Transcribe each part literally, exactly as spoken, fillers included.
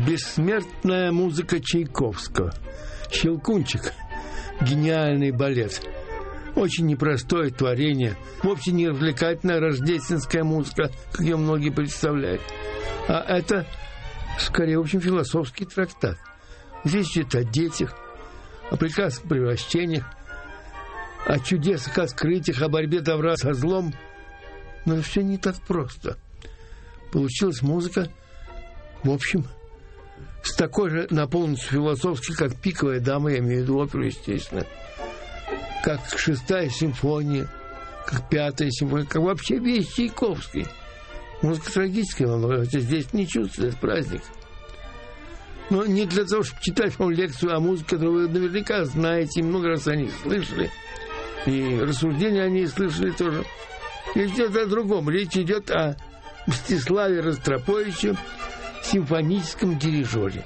Бессмертная музыка Чайковского. «Щелкунчик». Гениальный балет. Очень непростое творение. Вовсе не развлекательная рождественская музыка, как ее многие представляют. А это, скорее, в общем, философский трактат. Здесь идет о детях, о прекрасных превращениях, о чудесных открытиях, о борьбе добра со злом. Но все не так просто. Получилась музыка, в общем, с такой же наполненностью философской, как «Пиковая дама», я имею в виду оперу, естественно, как «Шестая симфония», как «Пятая симфония», как вообще весь Чайковский. Музыка трагическая, хотя здесь не чувствуется праздник. Но не для того, чтобы читать вам лекцию о музыке, которую вы наверняка знаете, и много раз о ней слышали, и рассуждения о ней слышали тоже. Речь идет о другом. Речь идет о Мстиславе Ростроповиче, симфоническом дирижере.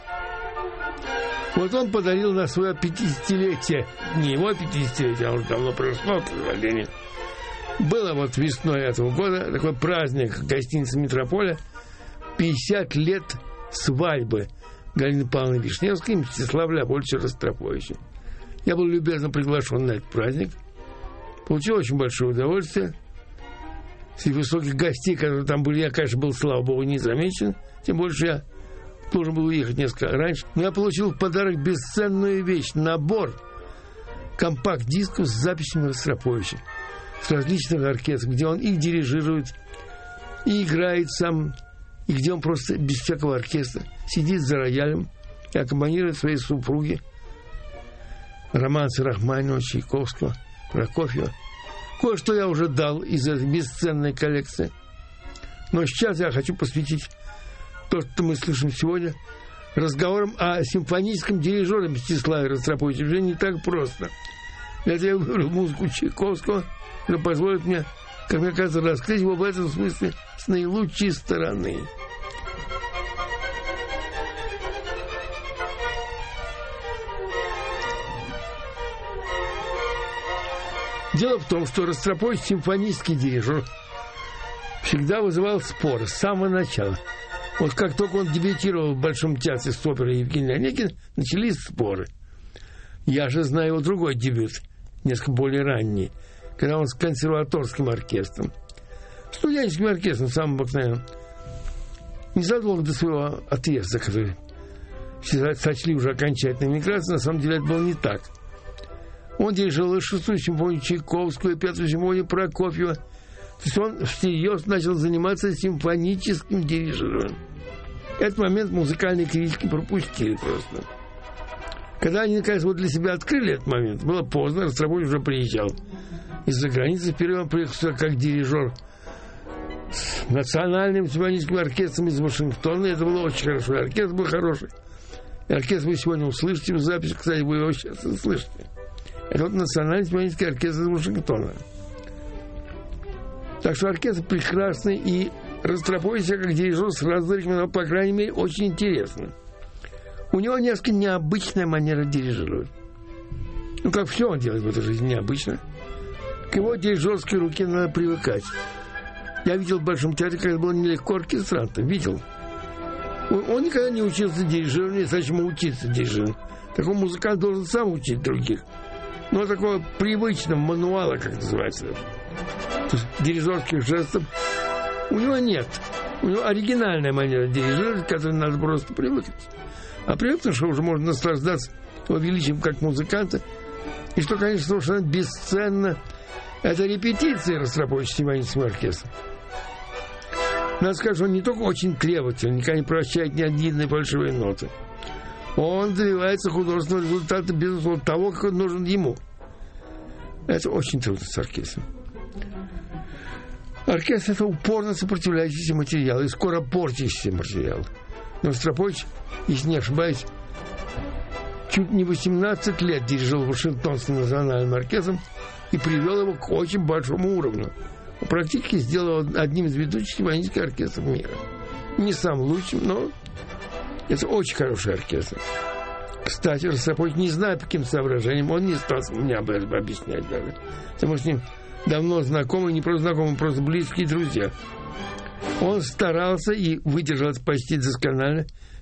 Вот он подарил на свое пятидесятилетие, не его пятидесятилетие, а уже давно прошло, к сожалению. Было вот весной этого года такой праздник гостиницы «Метрополя», пятьдесят лет свадьбы Галины Павловны Вишневской и Мстислава Леопольдовича Ростроповича. Я был любезно приглашен на этот праздник. Получил очень большое удовольствие. Среди высоких гостей, которые там были, я, конечно, был, слава богу, не замечен. Тем больше я должен был уехать несколько раньше. Но я получил в подарок бесценную вещь. Набор компакт-дисков с записями Ростроповича. С различных оркестров, где он их дирижирует, и играет сам, и где он просто без всякого оркестра сидит за роялем и аккомпанирует своей супруге. Романсы Рахманинова, Чайковского, Прокофьева. Кое-что я уже дал из этой бесценной коллекции. Но сейчас я хочу посвятить то, что мы слышим сегодня, разговорам о симфоническом дирижере Мстиславе Ростроповиче. Уже не так просто. Это я выбрал музыку Чайковского, которая позволит мне, как мне кажется, раскрыть его в этом смысле с наилучшей стороны. Дело в том, что Ростропович, симфонический дирижер, всегда вызывал споры с самого начала. Вот как только он дебютировал в Большом театре с оперой Евгений Онегин, начались споры. Я же знаю его другой дебют, несколько более ранний, когда он с консерваторским оркестром, студенческим оркестром, самым обыкновенным, незадолго до своего отъезда, который все сочли уже окончательной эмиграцией, на самом деле это было не так. Он дирижировал шестую симфонию Чайковского и пятую симфонию Прокофьева. То есть он всерьез начал заниматься симфоническим дирижированием. Этот момент музыкальные критики пропустили просто. Когда они, наконец, вот для себя открыли этот момент, было поздно, Ростропович уже приезжал из-за границы. Впервые он приехал сюда как дирижер с национальным симфоническим оркестром из Вашингтона. Это было очень хорошо. Оркестр был хороший. И оркестр вы сегодня услышите в записи. Кстати, вы его сейчас услышите. Это вот национальный симфонический оркестр из Вашингтона. Так что оркестр прекрасный. И Ростропович как дирижер сразу зарекомендовал, по крайней мере, очень интересно. У него несколько необычная манера дирижировать. Ну, как все он делает в этой жизни необычно. К его дирижерской руке надо привыкать. Я видел в Большом театре, как это было нелегко оркестрантом. Видел. Он, он никогда не учился дирижированию, зачем ему учиться дирижированию. Такой музыкант должен сам учить других. Но такого привычного мануала, как называется, то есть дирижерских жестов, у него нет. У него оригинальная манера дирижировать, к которой надо просто привыкнуть. А привыкнуть, что уже можно наслаждаться его величием как музыканта. И что, конечно, совершенно бесценно, это репетиции Ростроповича с симфоническим оркестром. Надо сказать, что он не только очень требовательный, никогда не прощает ни одной фальшивой ноты. Он добивается художественного результата, безусловно, того, как он нужен ему. Это очень трудно с оркестром. Оркестр – это упорно сопротивляющийся материал и скоро портящийся материал. Но Ростропович, если не ошибаюсь, чуть не восемнадцать лет дирижировал Вашингтонским национальным оркестром и привел его к очень большому уровню. Практически сделал одним из ведущих симфонических оркестров мира. Не самым лучшим, но это очень хороший оркестр. Кстати, Ростропович, не знаю, по каким соображениям, он не стал мне об этом объяснять даже. Потому что с ним давно знакомы, не просто знакомы, просто близкие друзья. Он старался и выдержал это почти досконально,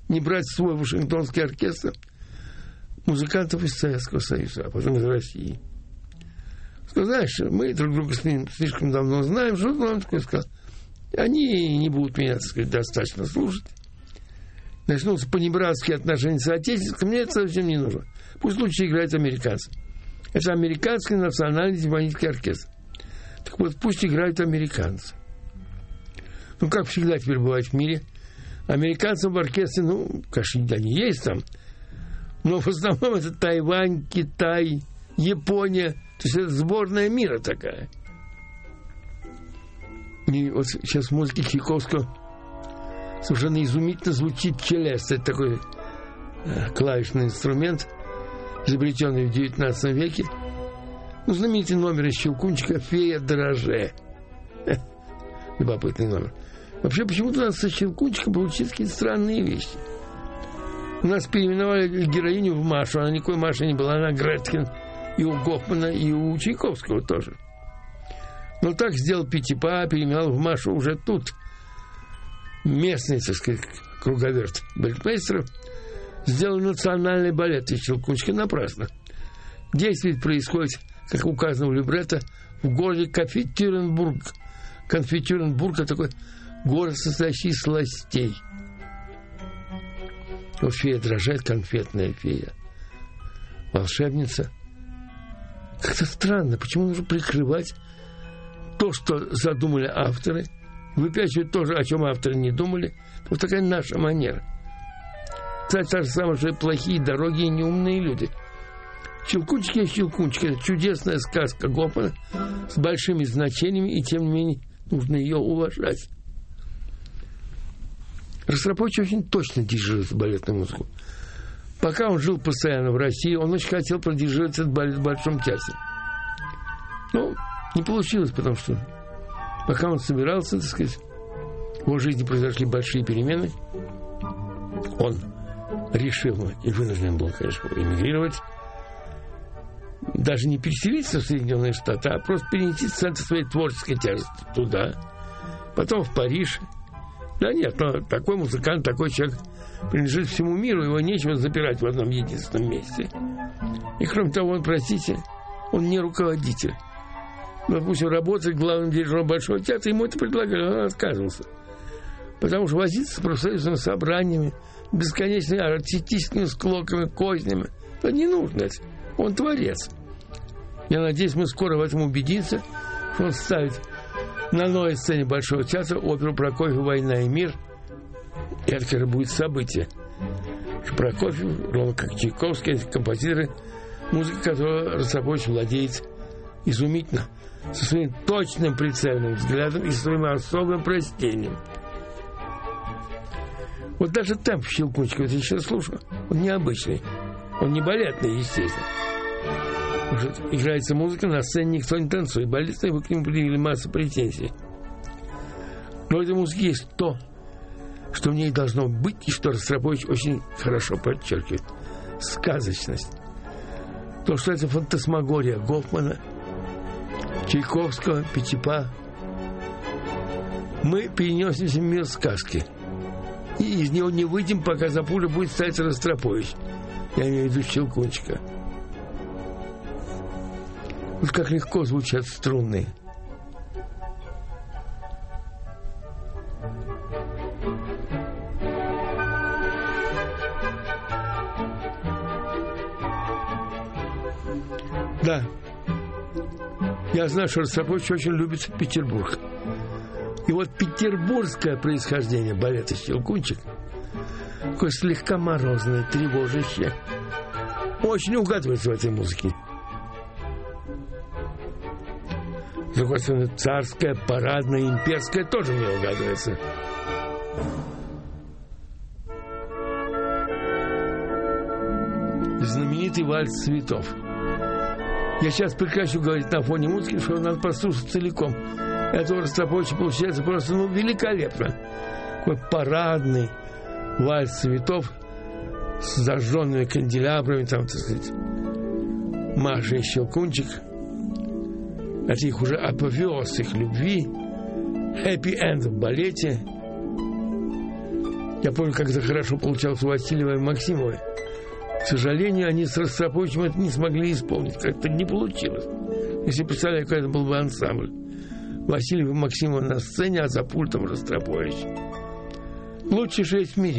не брать свой Вашингтонский оркестр музыкантов из Советского Союза, а потом из России. Сказал, знаешь, мы друг друга с ним слишком давно знаем, что он такой сказал. Они не будут меня, так сказать, достаточно слушать. Начнутся понебратские отношения с отечественником, мне это совсем не нужно. Пусть лучше играют американцы. Это американский национальный симфонический оркестр. Так вот, пусть играют американцы. Ну, как всегда теперь бывает в мире, американцы в оркестре, ну, конечно, они есть там, но в основном это Тайвань, Китай, Япония. То есть это сборная мира такая. И вот сейчас в музыке Чайковского совершенно изумительно звучит челест. Это такой э, клавишный инструмент, изобретенный в девятнадцатом веке. Ну, знаменитый номер из Щелкунчика «Фея Драже». Любопытный номер. Вообще, почему-то у нас со Щелкунчиком получились какие-то странные вещи. У нас переименовали героиню в Машу. Она никакой Машей не была, она Гретхен. И у Гофмана, и у Чайковского тоже. Но так сделал Пятипа, переименовал в Машу уже тут. Местный, так сказать, круговерт балетмейстеров сделал национальный балет из Щелкунчика напрасно. Действие происходит, как указано в либретто, в городе Конфетюренбург. Конфетюренбург – это такой город, состоящий из сластей. Вот фея дрожает, конфетная фея. Волшебница. Как-то странно, почему нужно прикрывать то, что задумали авторы, выпячивать то, о чем авторы не думали. Вот такая наша манера. Кстати, та же самая, что и плохие дороги и неумные люди. Щелкунчик и Щелкунчик – это чудесная сказка Гофмана с большими значениями, и тем не менее нужно ее уважать. Ростропович очень точно дирижирует балетную музыку. Пока он жил постоянно в России, он очень хотел продирижировать этот балет в Большом театре. Но не получилось, потому что пока он собирался, так сказать, в его жизни произошли большие перемены. Он решил и вынужден был, конечно, эмигрировать. Даже не переселиться в Соединенные Штаты, а просто перенести центр своей творческой тяжести туда. Потом в Париж. Да нет, но такой музыкант, такой человек принадлежит всему миру, его нечего запирать в одном единственном месте. И кроме того, он, простите, он не руководитель. Допустим, работать главным дирижером Большого театра, ему это предлагали, он отказывался. Потому что возиться с профсоюзными собраниями, бесконечными артистическими склоками, кознями, это не нужно. Он творец. Я надеюсь, мы скоро в этом убедимся, что он ставит на новой сцене Большого театра оперу Прокофьева «Война и мир». И это, конечно, будет событие. Что Прокофьев, ровно как Чайковский, эти композиторы, музыка которого Ростропович владеет изумительно, со своим точным прицельным взглядом и своим особым простением. Вот даже темп Щелкунчика, вот я сейчас слушаю, он необычный. Он не балетный, естественно. Потому что играется музыка, на сцене никто не танцует. Балетные вы к нему предъявили массу претензий. Но в этой музыке есть то, что в ней должно быть, и что Ростропович очень хорошо подчеркивает. Сказочность. То, что это фантасмагория Гофмана, Чайковского, Пятипа. Мы перенесемся в мир сказки. И из него не выйдем, пока за пулю будет стоять Ростропович. Я имею в виду Щелкунчика. Вот как легко звучат струны. Да. Я знаю, что Ростропович очень любит Петербург. И вот петербургское происхождение балета «Щелкунчик» такое слегка морозное, тревожащее, очень угадывается в этой музыке. С другой стороны, царское, парадное, имперское тоже мне угадывается. Знаменитый вальс цветов. Я сейчас прекращу говорить на фоне музыки, что надо послушать целиком. Это у Ростроповича получается просто, ну, великолепно. Такой парадный вальс цветов с зажженными канделябрами, там, так сказать, Маша и Щелкунчик. Это их уже апофеоз их любви, хэппи-энд в балете. Я помню, как это хорошо получалось у Васильева и Максимовой. К сожалению, они с Ростроповичем это не смогли исполнить. Как-то не получилось. Если представляю, какой это был бы ансамбль. Васильев и Максимова на сцене, а за пультом Ростропович. Лучший шесть в мире.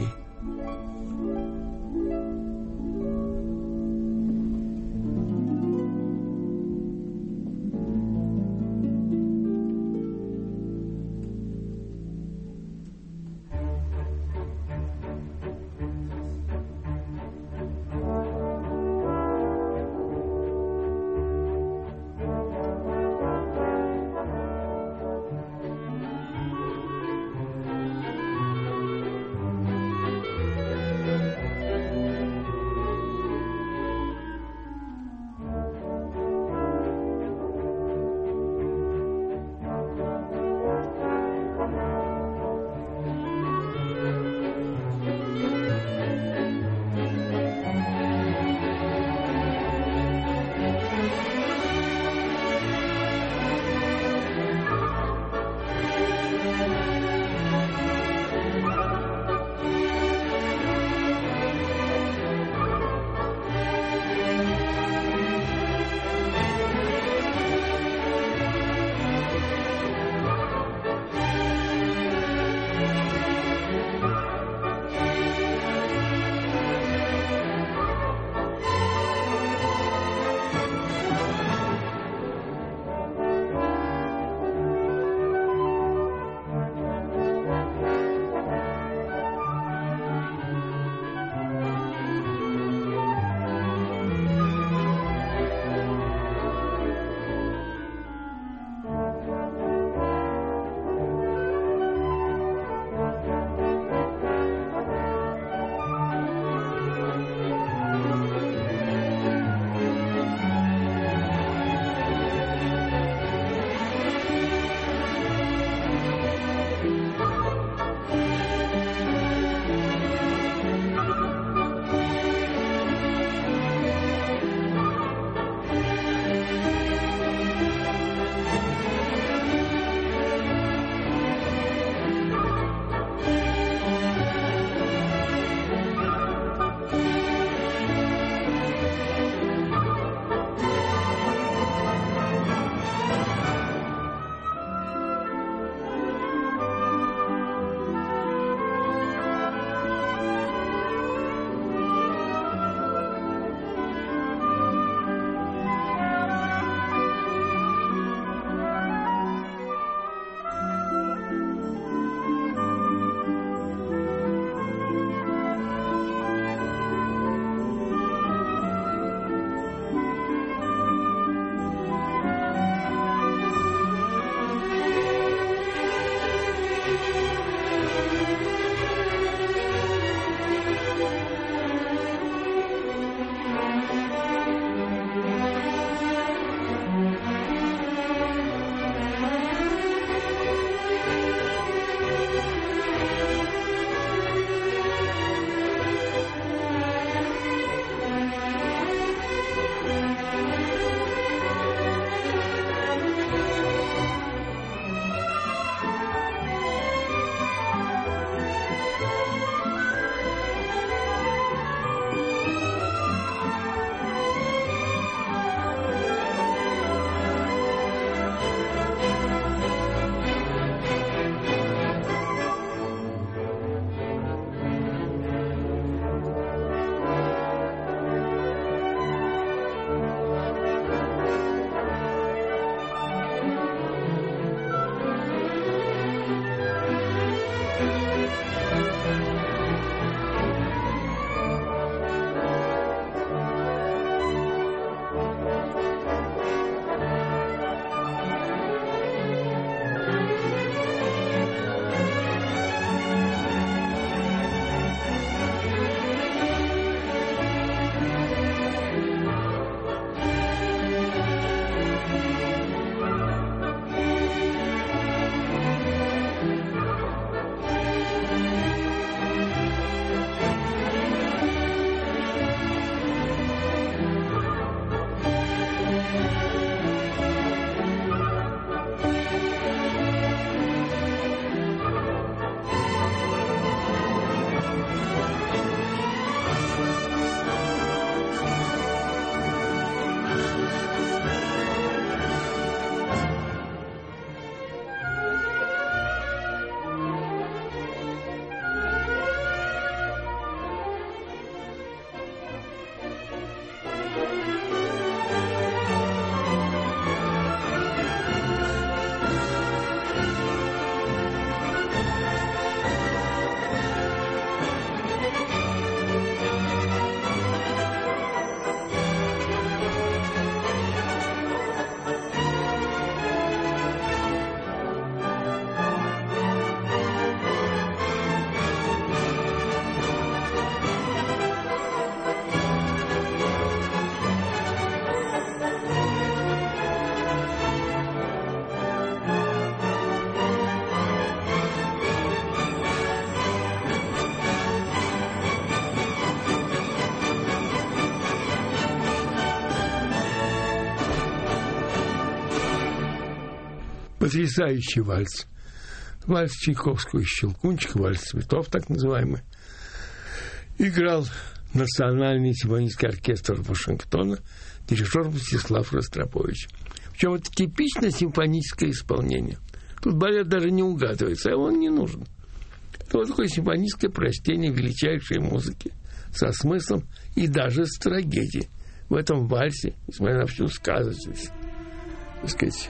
Потрясающий вальс. Вальс Чайковского и Щелкунчик, вальс цветов, так называемый. Играл Национальный симфонический оркестр Вашингтона, дирижер Мстислав Ростропович. Причем это типичное симфоническое исполнение. Тут балет даже не угадывается, а он не нужен. Это вот такое симфоническое прочтение величайшей музыки со смыслом и даже с трагедией. В этом вальсе, несмотря на всю сказочность, так сказать,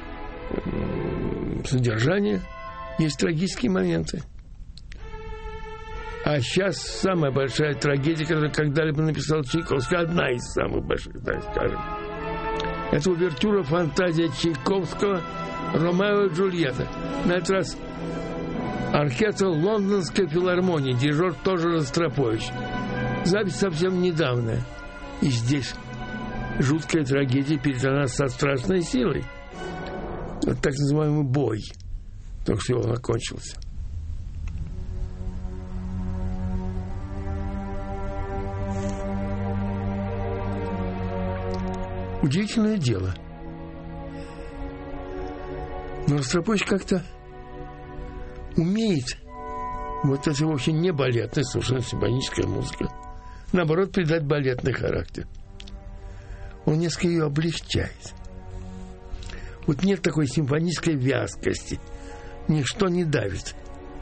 содержание, есть трагические моменты. А сейчас самая большая трагедия, которую когда-либо написал Чайковский, одна из самых больших, так скажем, это увертюра «Фантазия» Чайковского «Ромео и Джульетта». На этот раз оркестр Лондонской филармонии, дирижер тоже Ростропович. Запись совсем недавняя. И здесь жуткая трагедия передана со страшной силой. Вот так называемый бой. Только что он окончился. Удивительное дело. Но Ростропович как-то умеет, вот это вообще не балетная, совершенно симфоническая музыка, наоборот, придать балетный характер. Он несколько ее облегчает. Вот нет такой симфонической вязкости. Ничто не давит.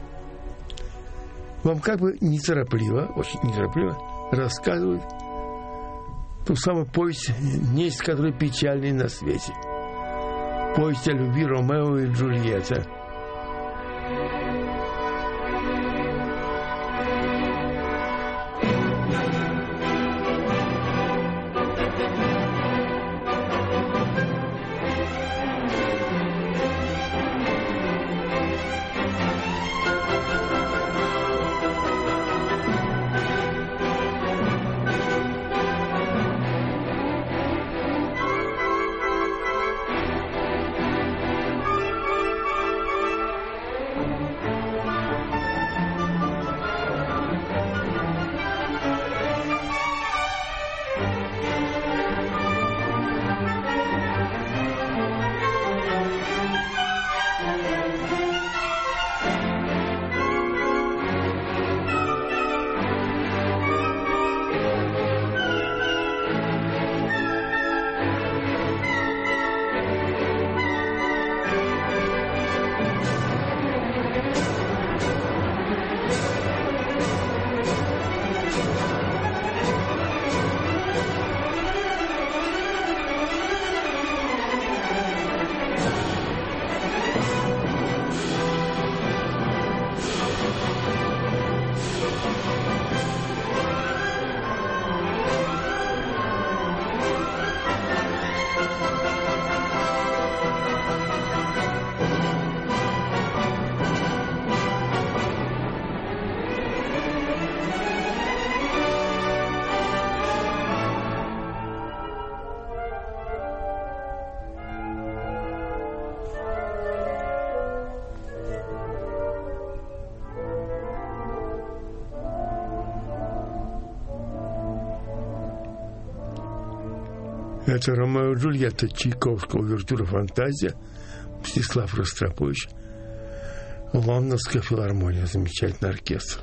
Вам как бы неторопливо, очень неторопливо рассказывают ту самую повесть, несть которой печальной на свете. Повесть о любви Ромео и Джульетта. Это Ромео и Джульетта Чайковского, увертюра «Фантазия», Мстислав Ростропович, Лондонская филармония, замечательный оркестр.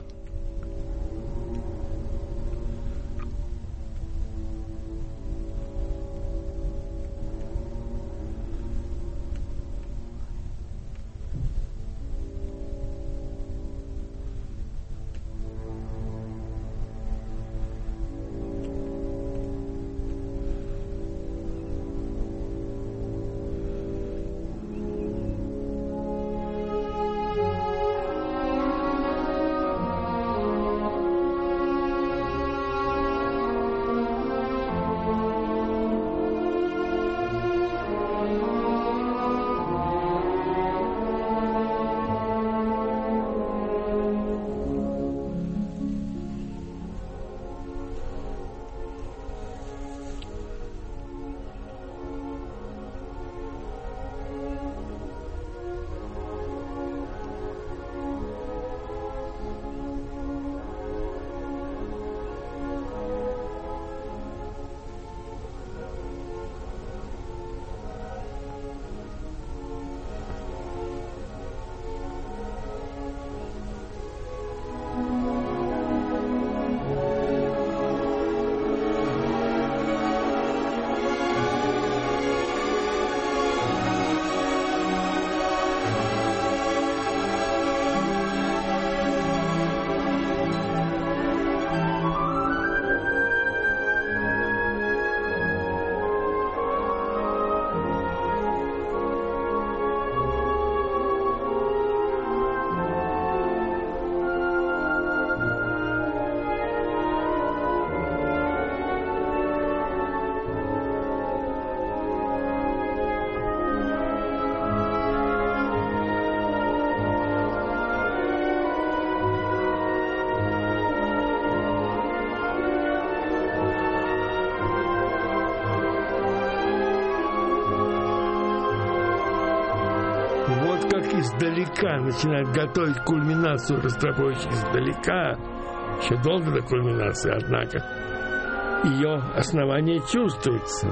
как издалека начинает готовить кульминацию Ростропович издалека, еще долго до кульминации, однако, ее основание чувствуется.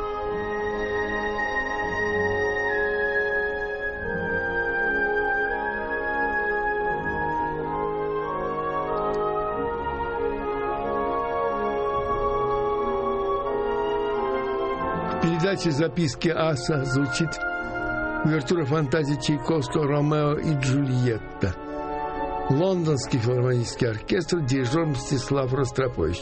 В передаче «Записки аса» звучит увертюра фантазии Чайковского «Ромео и Джульетта». Лондонский филармонический оркестр, дирижер Мстислав Ростропович.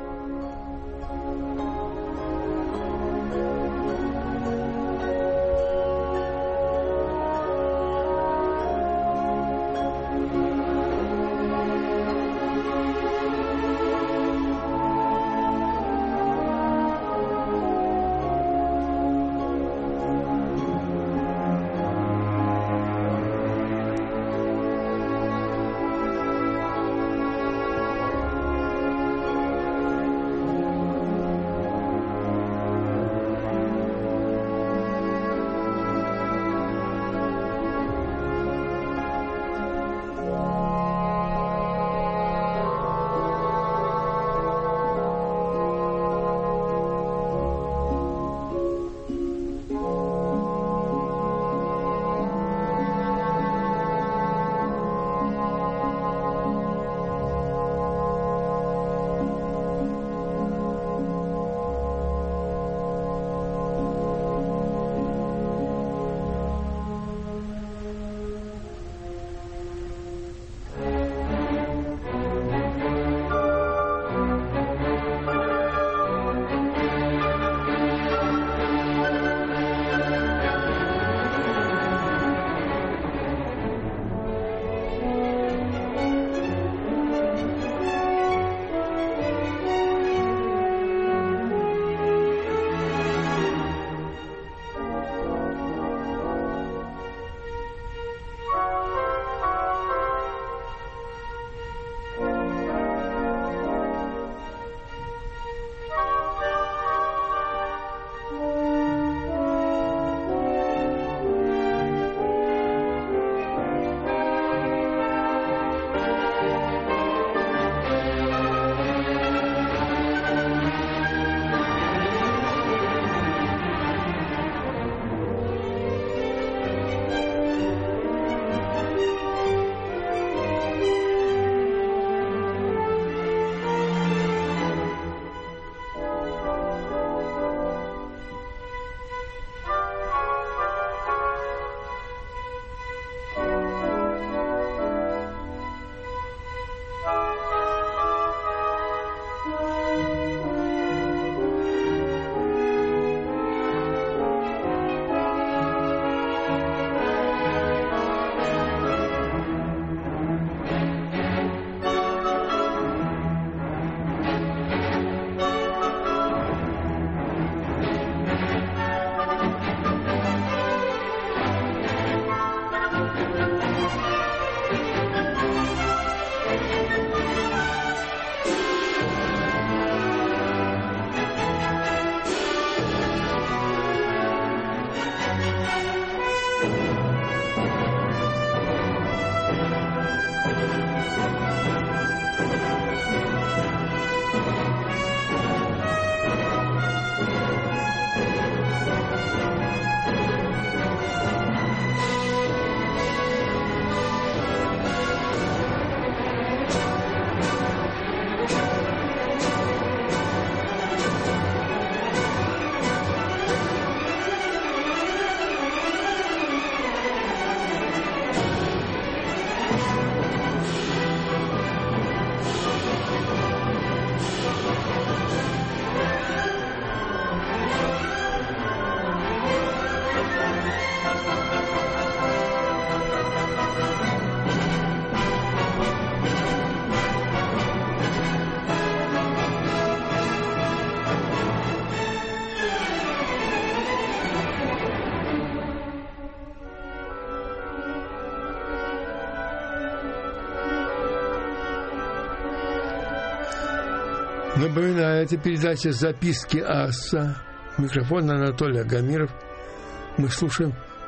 Напоминаю, это передача «Записки аса». Микрофон Анатолий Агамиров. Мы слушаем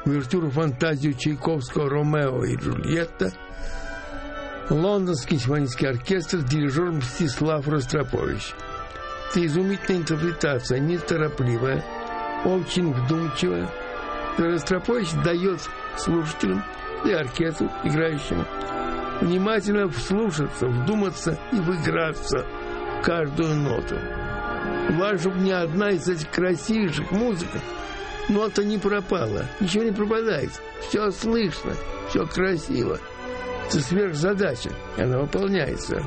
увертюру фантазию Чайковского «Ромео и Джульетта», Лондонский симфонический оркестр, дирижер Мстислав Ростропович. Это изумительная интерпретация, неторопливая, очень вдумчивая. Ростропович дает слушателям и оркестру, играющему, внимательно вслушаться, вдуматься и выиграться в каждую ноту. Важно, чтобы ни одна из этих красивейших музык нота не пропала, ничего не пропадает. Все слышно, все красиво. Это сверхзадача, она выполняется.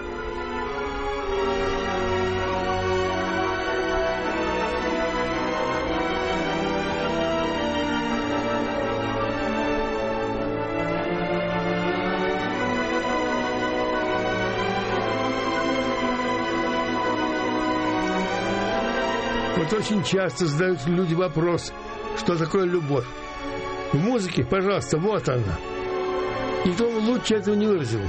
Вот очень часто задают люди вопрос, что такое любовь. В музыке, пожалуйста, вот она. Никто лучше этого не выразил.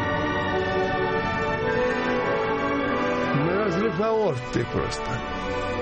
На разрыв аорты просто.